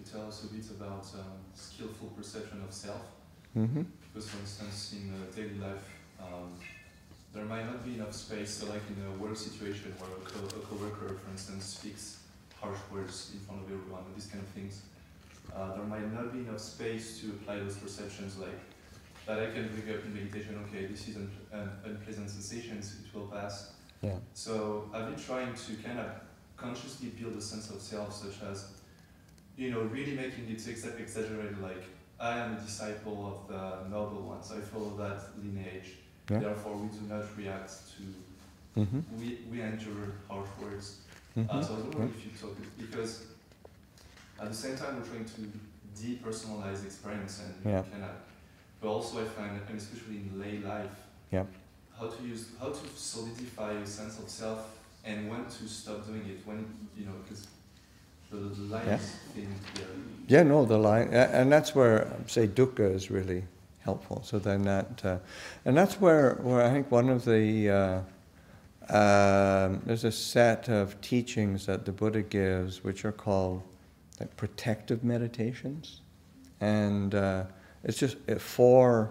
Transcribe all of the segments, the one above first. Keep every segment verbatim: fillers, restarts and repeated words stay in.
tell us a bit about um, skillful perception of self. Mm-hmm. Because, for instance, in uh, daily life, um, there might not be enough space. So, like in a work situation where a, co- a coworker, for instance, speaks harsh words in front of everyone, and these kind of things, uh, there might not be enough space to apply those perceptions. Like that, I can bring up in meditation. Okay, this is an un- unpleasant sensations. It will pass. Yeah. So, I've been trying to kind of consciously build a sense of self, such as, you know, really making it exa- exaggerated, like, I am a disciple of the noble ones, I follow that lineage, Yeah. therefore we do not react to, Mm-hmm. we, we endure harsh words. Mm-hmm. Uh, so I was wondering if you talk, because at the same time we're trying to depersonalize experience and Yeah. kind of, but also I find, and especially in lay life, Yeah. how to use, how to solidify a sense of self and when to stop doing it, when, you know, because the, the line Yeah. is thin here. Yeah, no, the line, a- and that's where, say, dukkha is really helpful. So then that, uh, and that's where, where I think one of the, uh, um, there's a set of teachings that the Buddha gives, which are called like protective meditations, and uh, it's just uh, four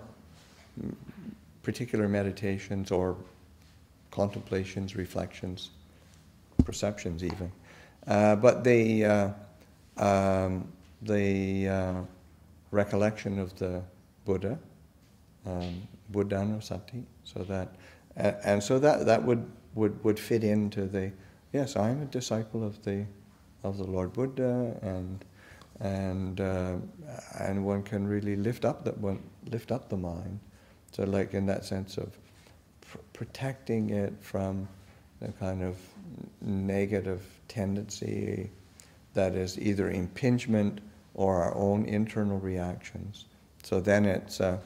particular meditations or contemplations, reflections, perceptions even. Uh, but the uh, um, the uh, recollection of the Buddha, um, Buddhanussati, so that uh, and so that that would, would would fit into the yes, I'm a disciple of the of the Lord Buddha, and and uh, and one can really lift up that one lift up the mind, so like in that sense of pr- protecting it from the kind of negative tendency that is either impingement or our own internal reactions. So then it's a,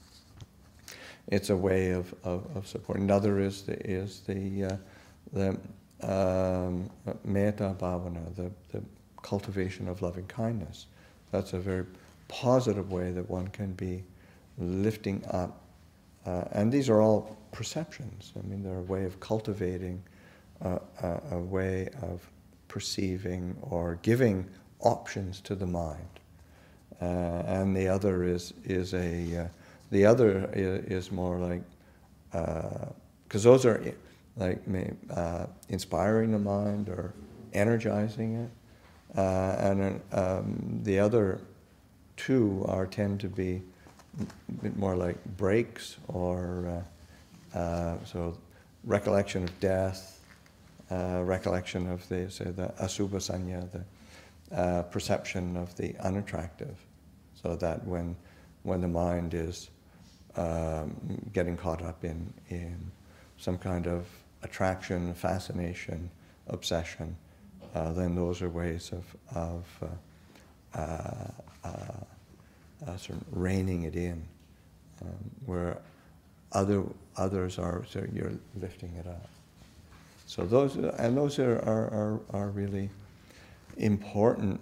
it's a way of, of, of support. Another is the, is the, uh, the um, metta bhavana, the, the cultivation of loving kindness. That's a very positive way that one can be lifting up. Uh, and these are all perceptions. I mean, they're a way of cultivating uh, a, a way of perceiving or giving options to the mind. Uh, and the other is is a uh, the other is, is more like because uh, those are like uh, inspiring the mind or energizing it, uh, and um, the other two are tend to be a bit more like breaks or uh, uh, so recollection of death, uh, recollection of the say the asubha sanya, the uh, perception of the unattractive. So that when when the mind is um, getting caught up in, in some kind of attraction, fascination, obsession, uh, then those are ways of, of uh, uh, uh, uh, sort of reining it in, um, where other others are, so you're lifting it up. So those, and those are, are, are, are really important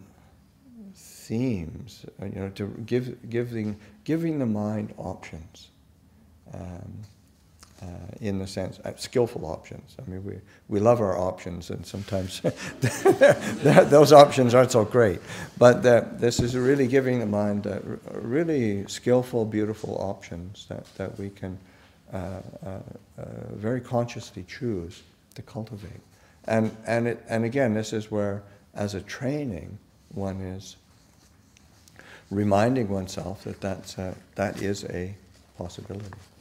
themes, you know, to give giving giving the mind options, um, uh, in the sense uh, skillful options. I mean, we we love our options, and sometimes those options aren't so great. But that this is really giving the mind uh, really skillful, beautiful options that that we can uh, uh, uh, very consciously choose to cultivate. And and it and again, this is where, as a training, one is reminding oneself that that's a, that is a possibility.